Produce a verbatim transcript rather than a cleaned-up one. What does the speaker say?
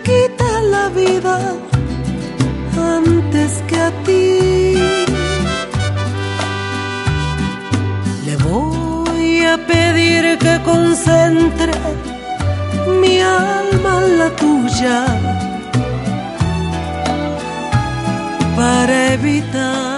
quite la vida antes que a ti. Le voy a pedir que concentre mi alma en la tuya para evitar